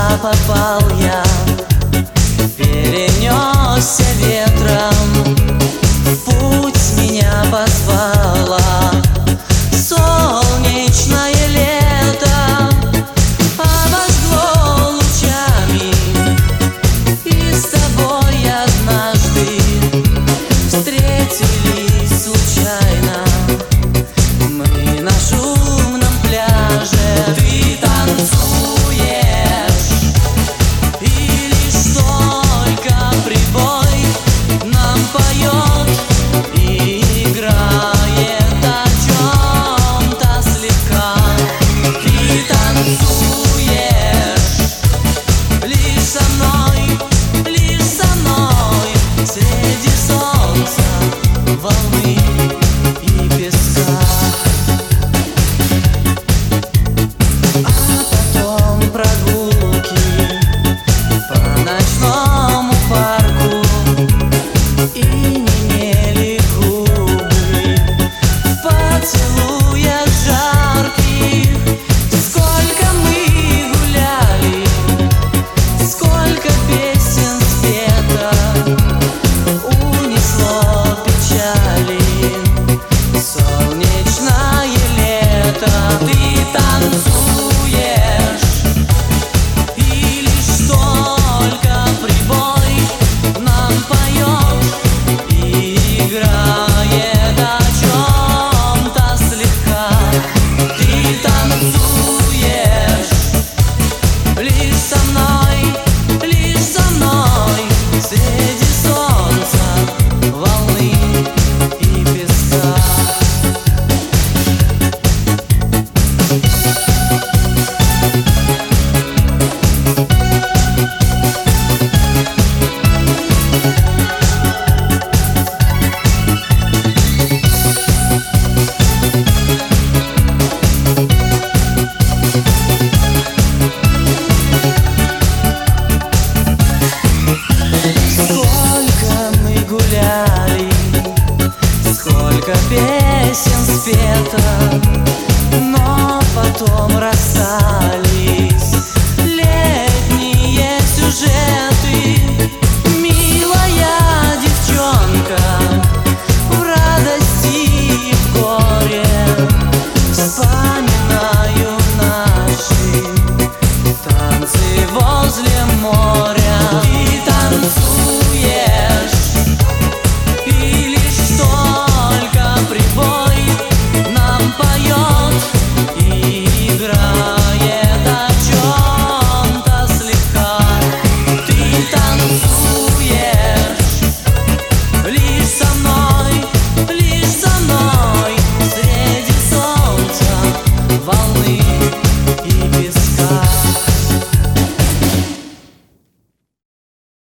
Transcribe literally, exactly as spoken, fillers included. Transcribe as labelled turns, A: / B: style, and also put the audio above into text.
A: попал я, перенесся ветром, в путь меня позвало солнечное лето, обожгло лучами, и с тобой однажды встретились случайно мы на шумном пляже. Ты танцуешь, и лишь только прибой нам поет и играет о чем-то слегка. Ты танцуешь лишь со мной, лишь со мной, среди солнца, волны и песка. Прогулки по ночному парку, и немели губы в поцелуях жарких. Сколько мы гуляли, сколько песен спето, унесло печали солнечное лето. Ты танцуешь, сколько песен спето, но потом расстались.